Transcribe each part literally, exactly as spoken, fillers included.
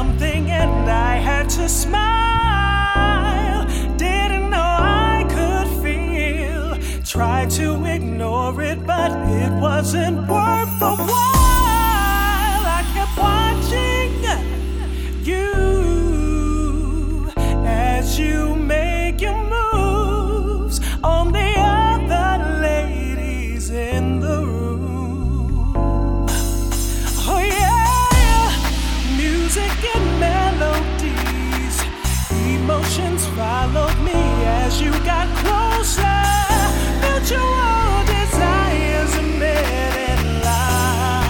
something and I had to smile. Didn't know I could feel. Tried to ignore it, but it wasn't worth the while. I kept watching you as you make your moves on the other ladies in the room. Oh yeah, music and melodies, emotions followed me as you got closer. Mutual desires met in line.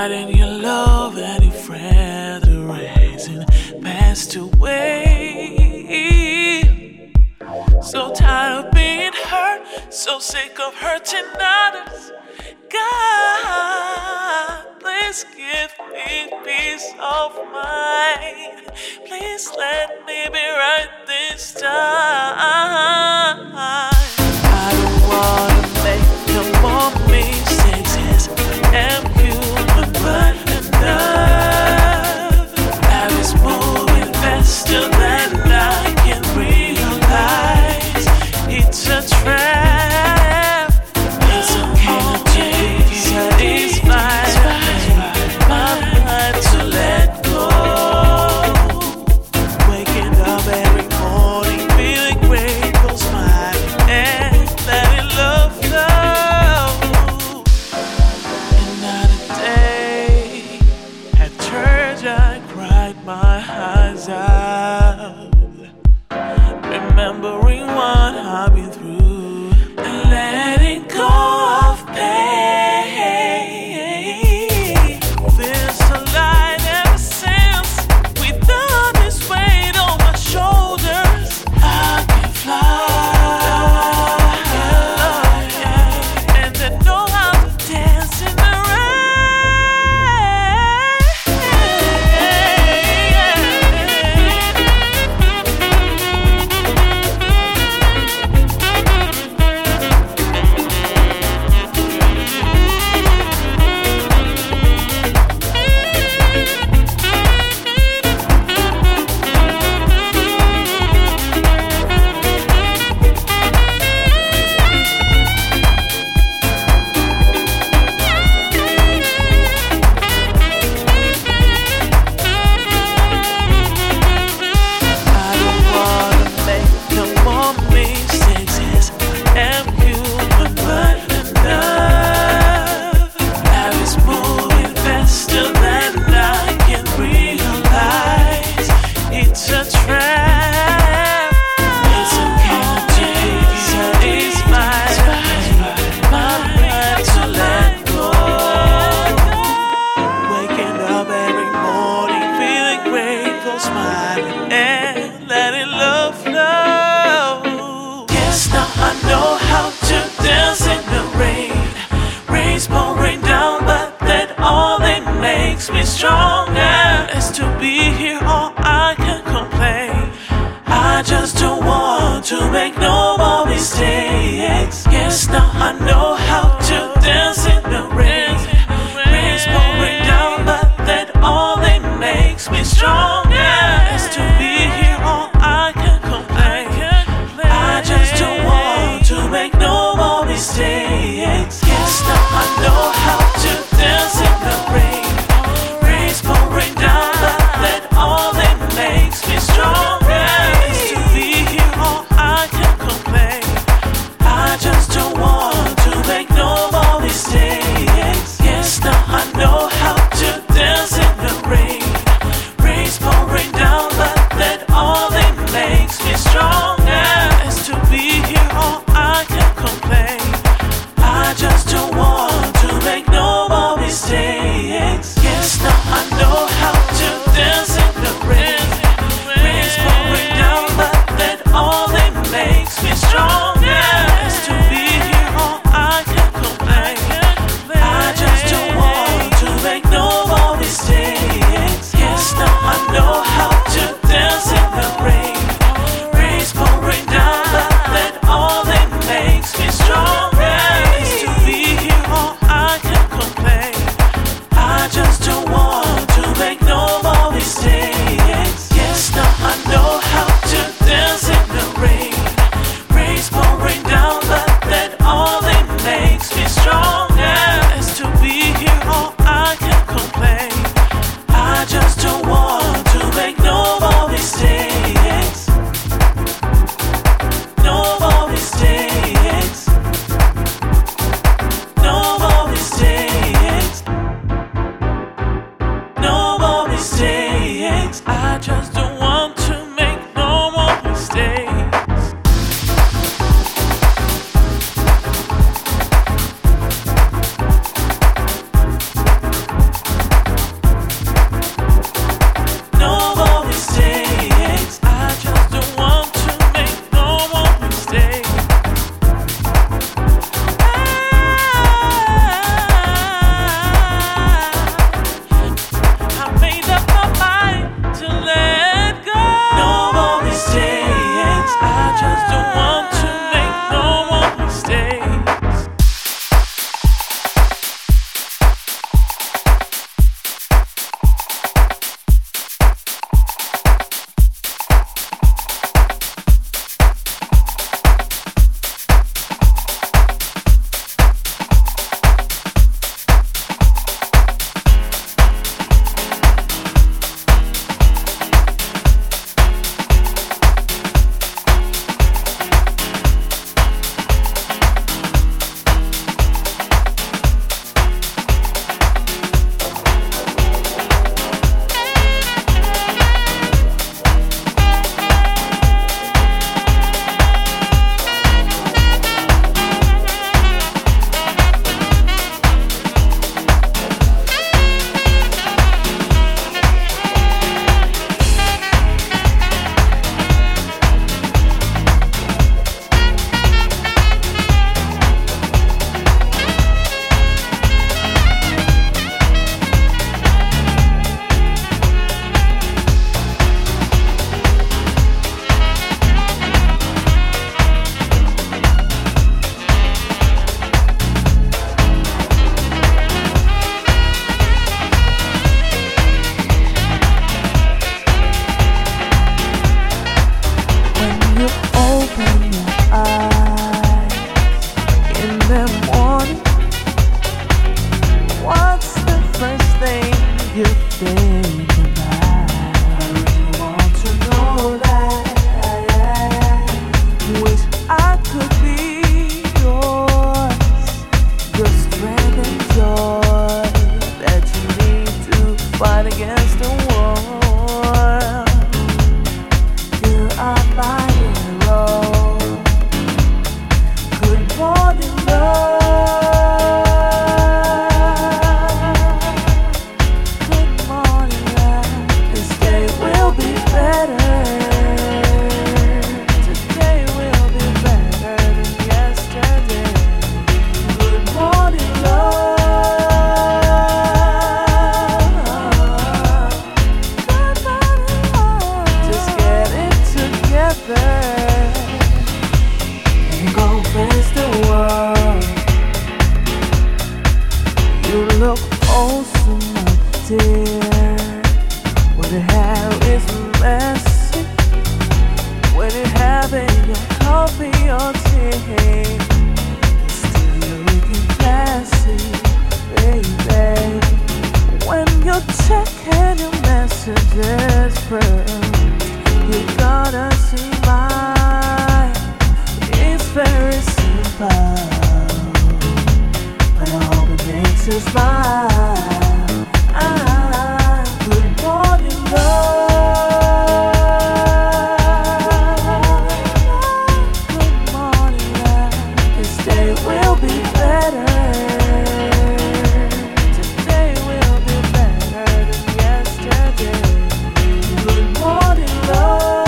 in your love and your friend raising passed away. So tired of being hurt, so sick of hurting others. God, please give me peace of mind. Please let me be right this time. I don't wanna make no more mistakes. Yes, I am human, but enough. Life is moving faster than I can realize. It's a trap. It's okay to take satisfied. My mind to let go. Waking up every morning, feeling grateful, smiling and letting love flow. Another day at church, I cried my eyes out, remembering what I've been through and letting go of pain. Feels so light ever since without this weight on my shoulders. I can fly, and I know how to dance in the smiling and letting love flow. Yes, now I know how to dance in the rain. Rain's pouring down, but that only makes me stronger. As to be here, all I can complain. I just don't want to make no more mistakes. Yes, now I know how to dance in the rain. Rain's pouring down, but that only makes me stronger. As to be here, all I can complain. I just don't want to make no more mistakes. Yes, now I know how to dance in the rain. Rain's pouring down, but that only makes me stronger. As to be here, all I can complain. I just don't want to make no say goodbye. I really want to know that. Wish I could be yours, the strength and joy that you need to fight against the war. You are my hero. Good morning, love. Look oh so much, dear. When your hair is messy, when you're having your coffee or tea, you're still looking classy, baby. When you're checking your messages first, you gotta see mine. It's very simple, but I hope it makes you smile. Ah, good morning, love. Good morning, love. This day will be better. Today will be better than yesterday. Good morning, love.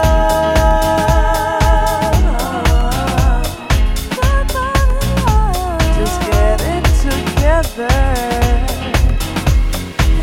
Good morning, love. Just get it together.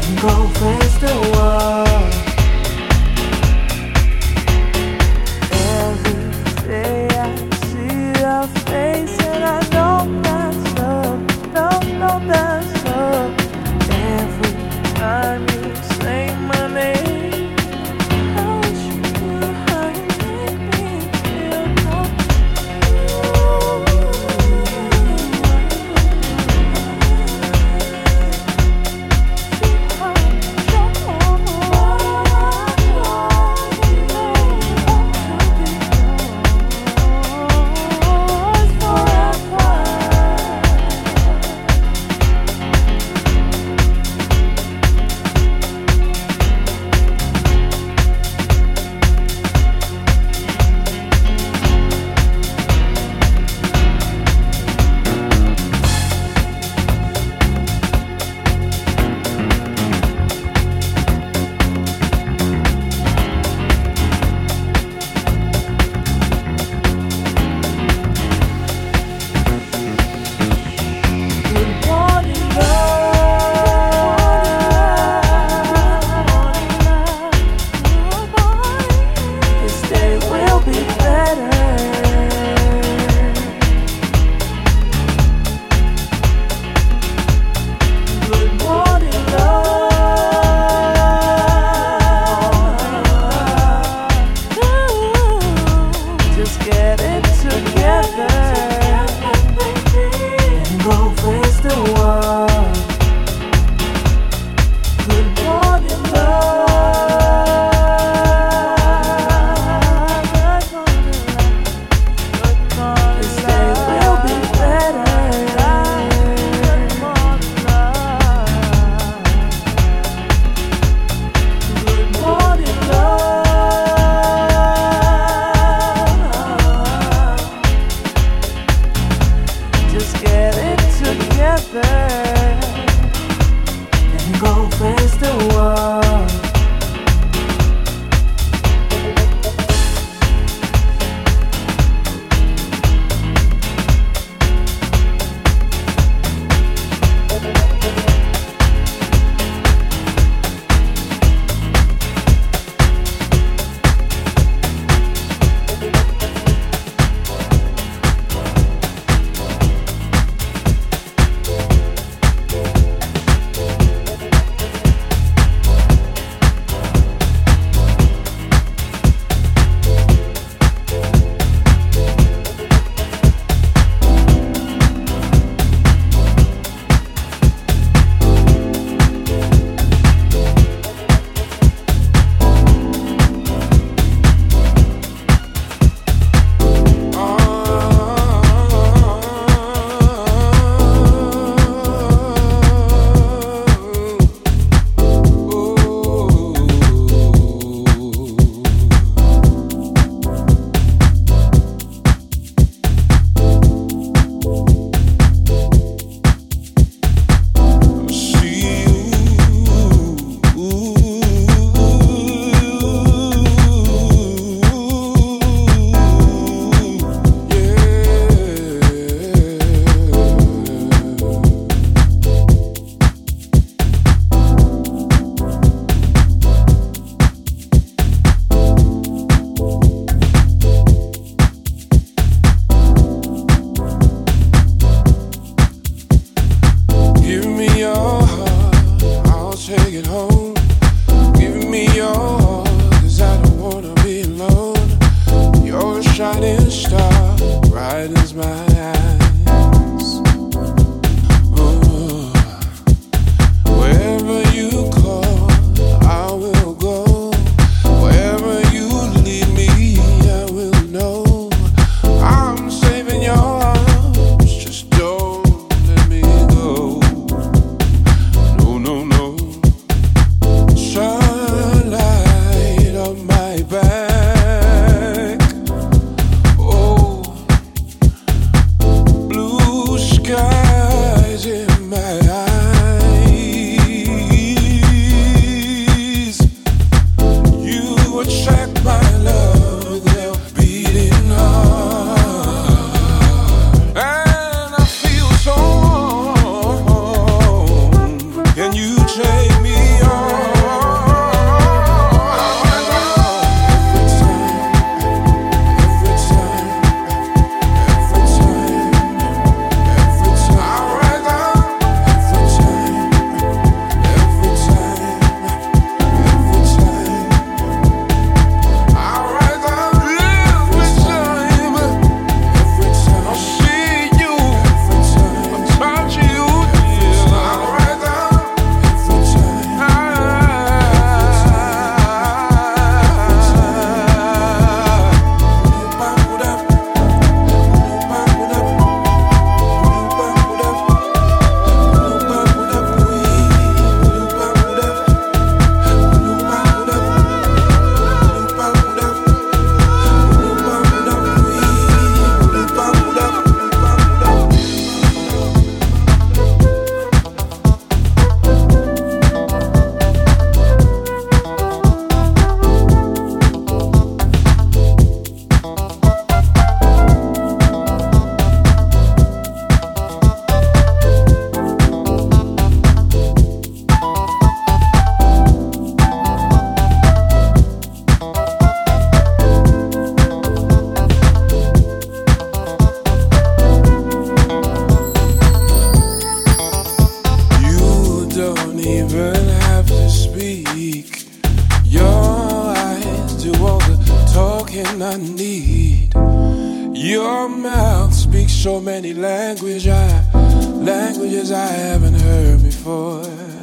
don't even have to speak. Your eyes do all the talking I need. Your mouth speaks so many language I, languages I haven't heard before.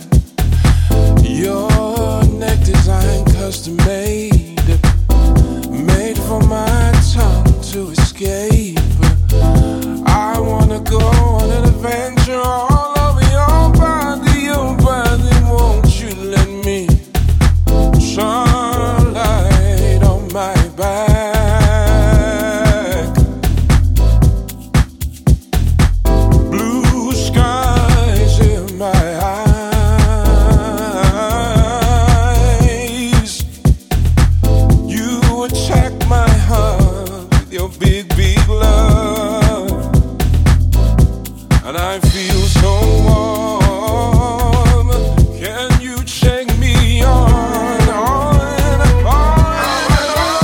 Your neck design custom made, made for my tongue to escape. I wanna go on an adventure all over your body, your body. Won't you let me sunlight on my back? Blue skies in my eyes. You attack my heart with your big, big love, and I feel so warm. Can you take me on, on and on and on?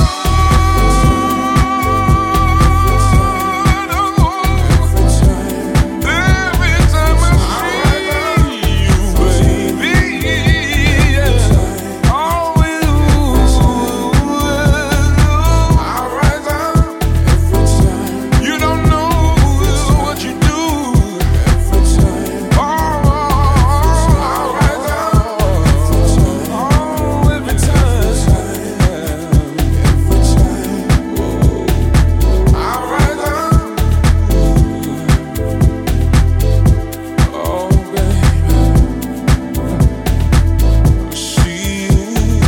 Every time, every time I see you, baby, yeah. Always, I rise up every time. You don't know what you do. Every time, oh, I rise up. Oh, every time, every time, I rise up. Oh, baby, I see you.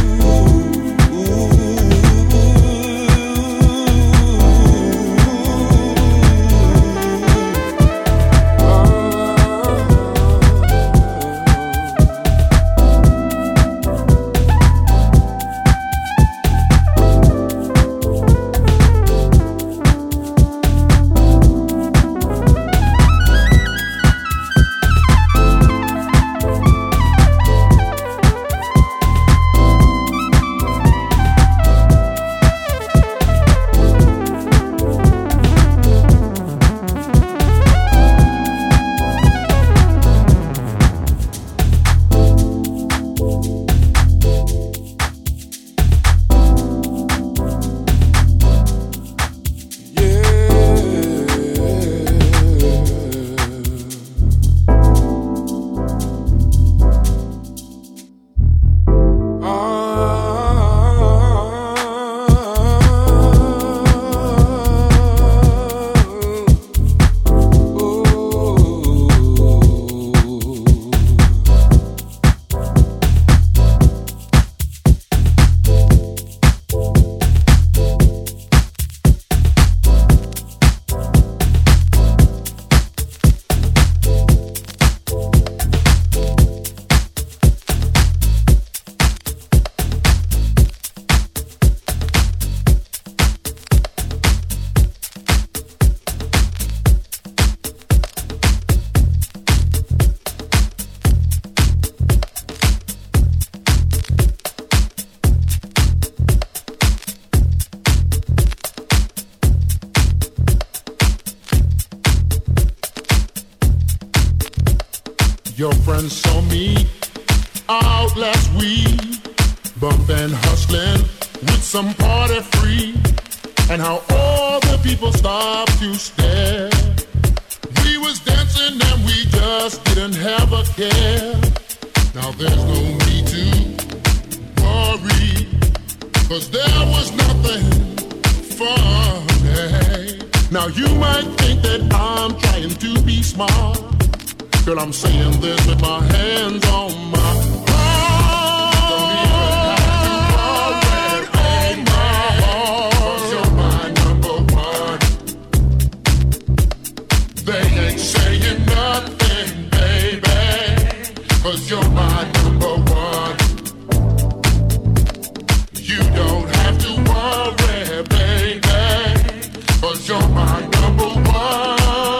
Your friends saw me out last week, bumping, hustling with some party free, and how all the people stopped to stare. We was dancing and we just didn't have a care. Now there's no need to worry, 'cause there was nothing funny. Now you might think that I'm trying to be smart. Girl, I'm saying this with my hands on my heart. Don't even have to worry, on my heart, 'cause you're my number one. They ain't saying nothing, baby, 'cause you're my number one. You don't have to worry, baby, 'cause you're my number one.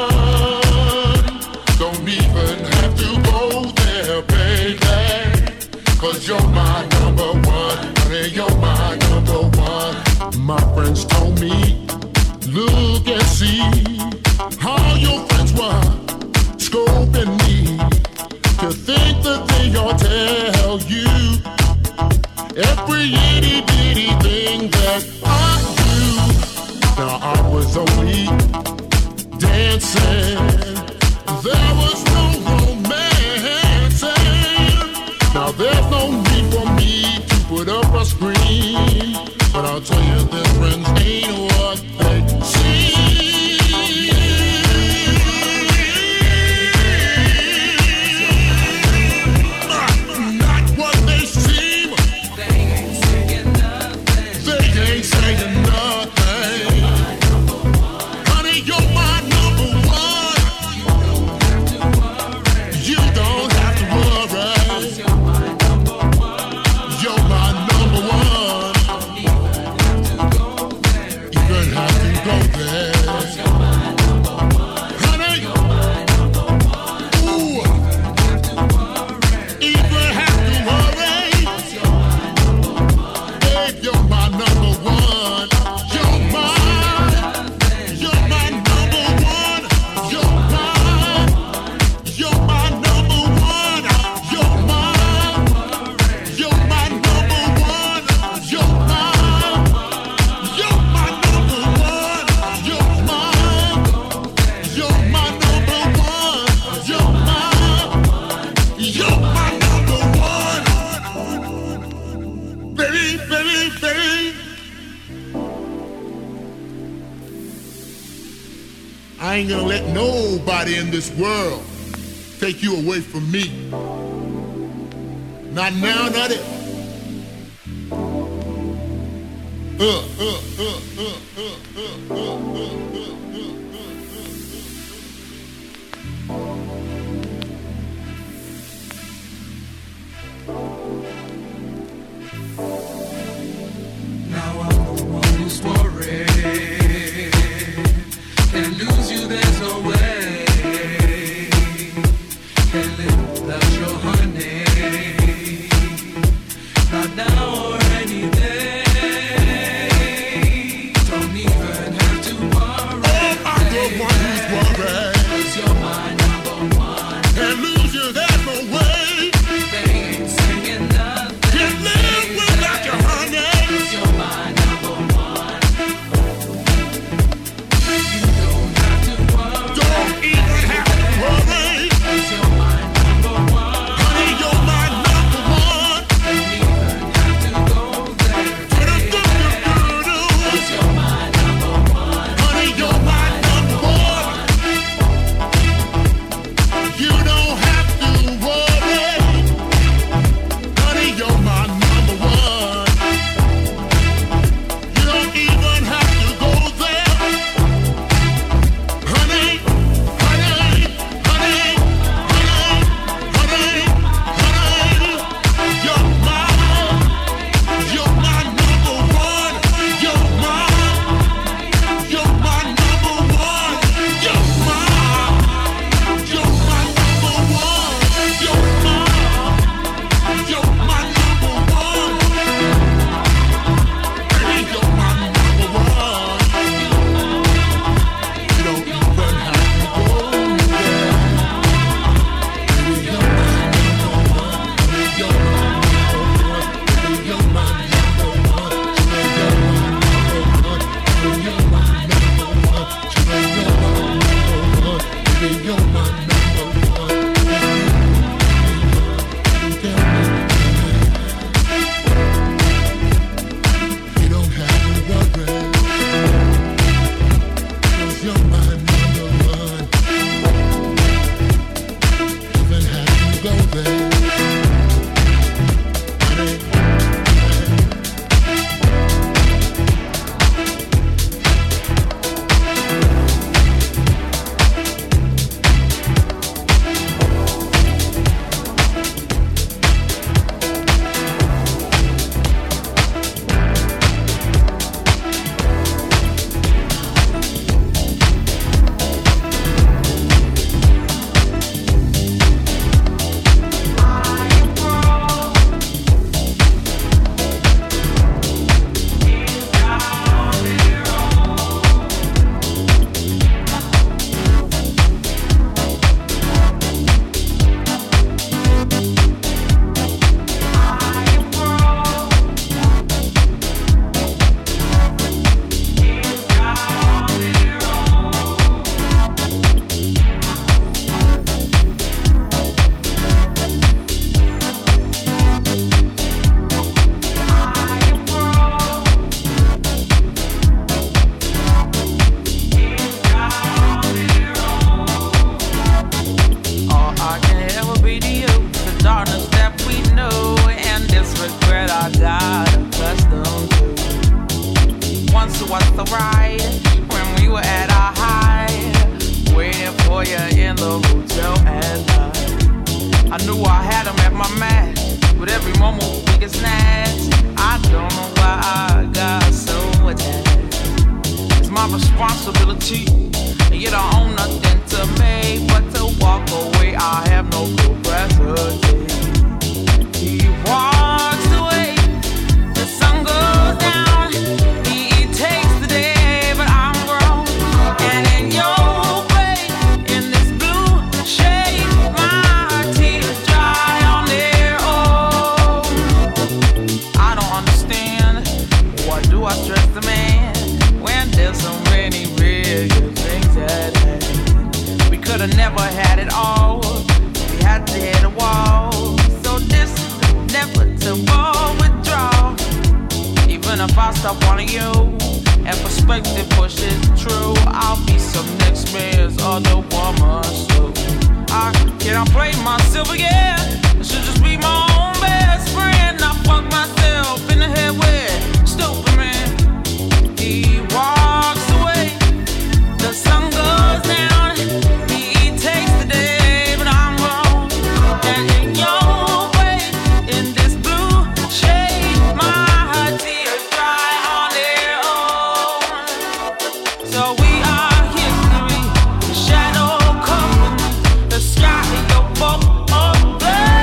Don't even have to go there, baby, 'cause you're my number one. Honey, you're my number one. My friends told me, look and see how your friends were scoping me, to think that say or tell you every itty bitty thing that I do. Now I was only dancing, there was no romance. Now there's no need for me to put up a screen, but I'll tell you that friends ain't what they seem. I ain't gonna let nobody in this world take you away from me. Not now, not it. Uh, uh, uh, uh, uh, uh, uh, uh, uh. Now I'm the one who's worried. Can't lose you, there's no way. Can't live without your honey. Not now or any day. Don't even have to worry. have my match. But every moment we get snatched. I don't know why I got so attached. It's my responsibility, and you don't own nothing to me but to walk away. I have no capacity. He walks away, the sun goes down. He takes the day, but I'm grown. And in your way, in this blue shade, my tears dry on their own. I don't understand, why do I stress the man when there's so many real good things at hand? We could've never had it all, we had to hit a wall. So this inevitable withdrawal. Even if I stop wanting you and perspective pushes true, I'll be some next man's other woman. So I cannot play myself again. I should just be my own best friend. I fuck myself in the head with stupid man. He walks away, the sun goes down. He takes the day, but I'm wrong. And in your way, in this blue shade, my tears dry on their own. So we are history, the shadow company, the sky in your boat of blood.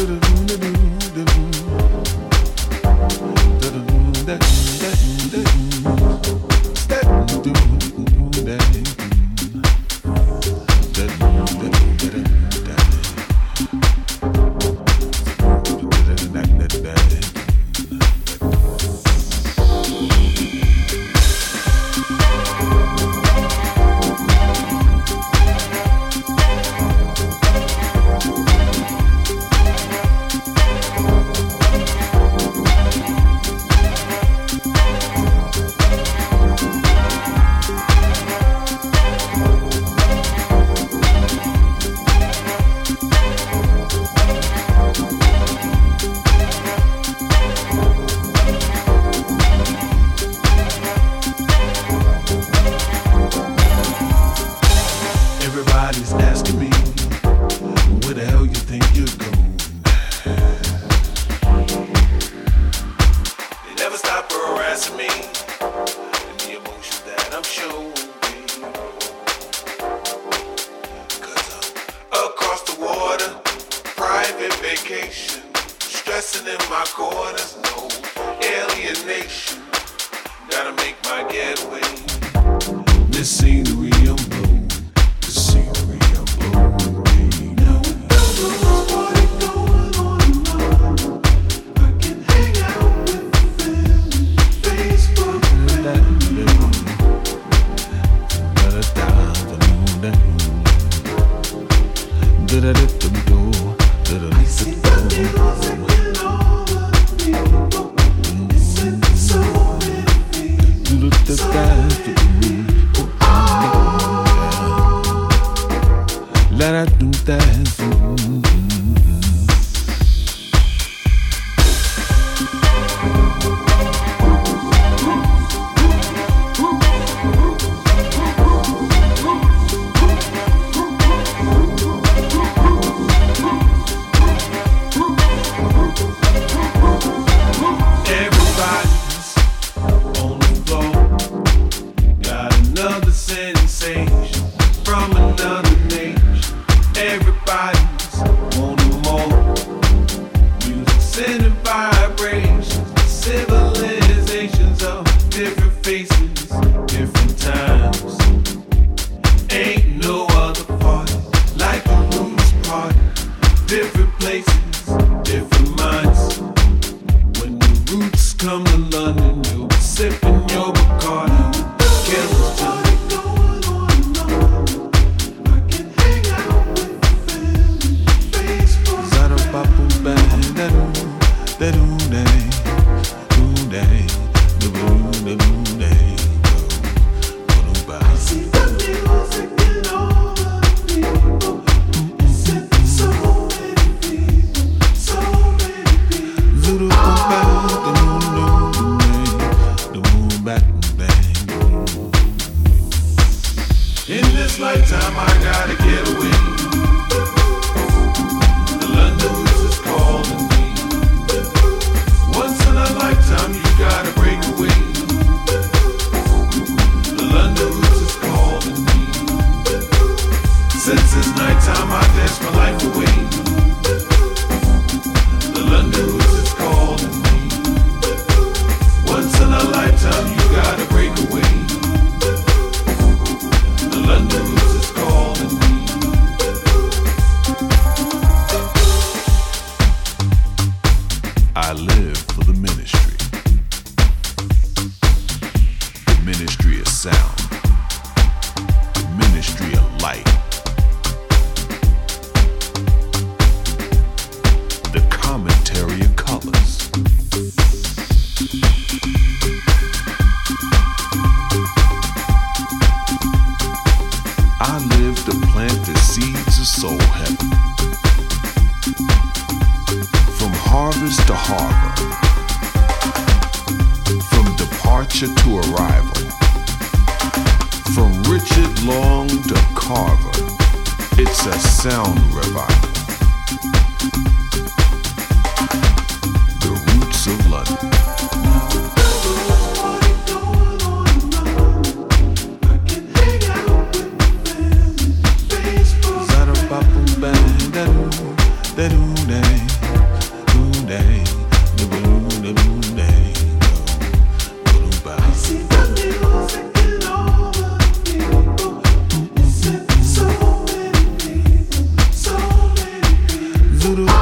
That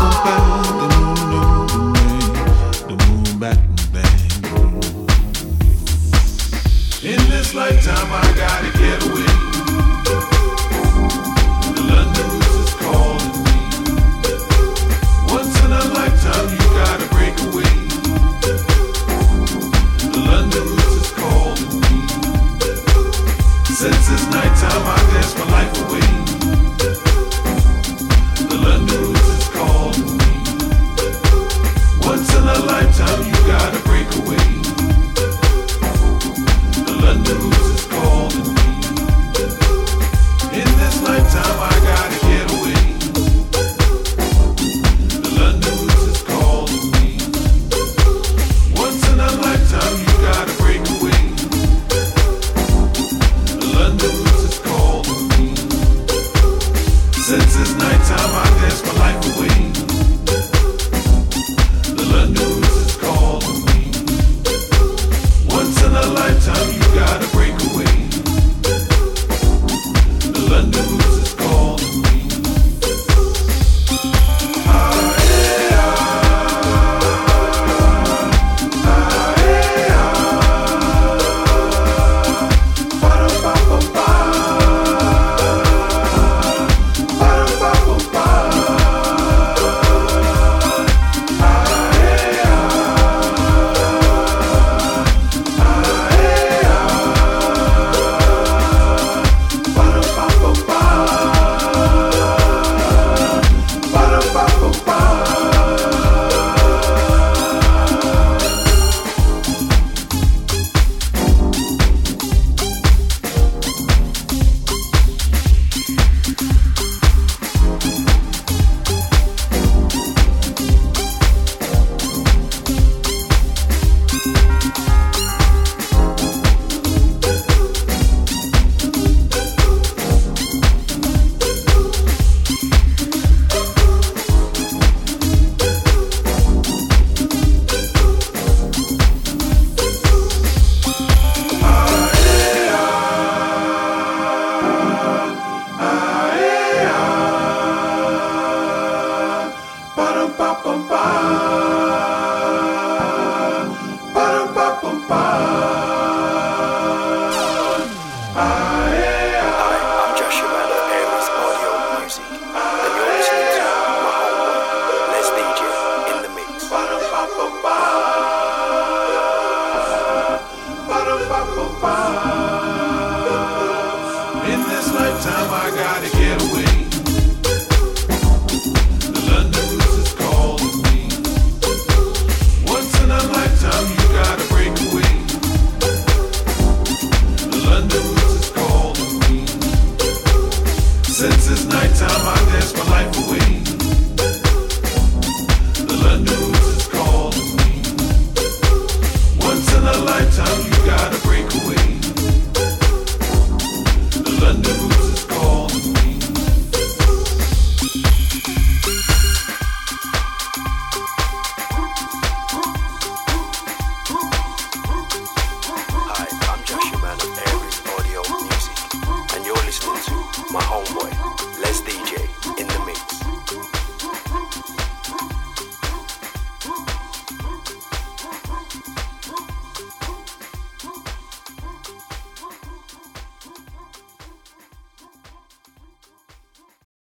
Ba-dum-ba-bum-ba.